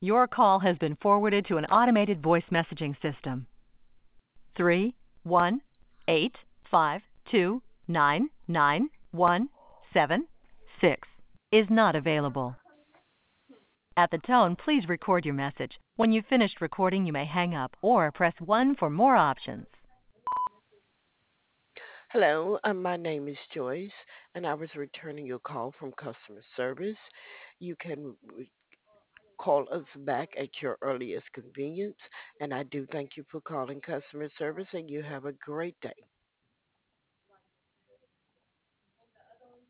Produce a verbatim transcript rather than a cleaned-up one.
Your call has been forwarded to an automated voice messaging system. Three one eight five two nine nine one seven six is not available. At the tone, please record your message. When you've finished recording, you may hang up or press one for more options. Hello, um, my name is Joyce, and I was returning your call from customer service. You can re- call us back at your earliest convenience, and I do thank you for calling customer service, and you have a great day.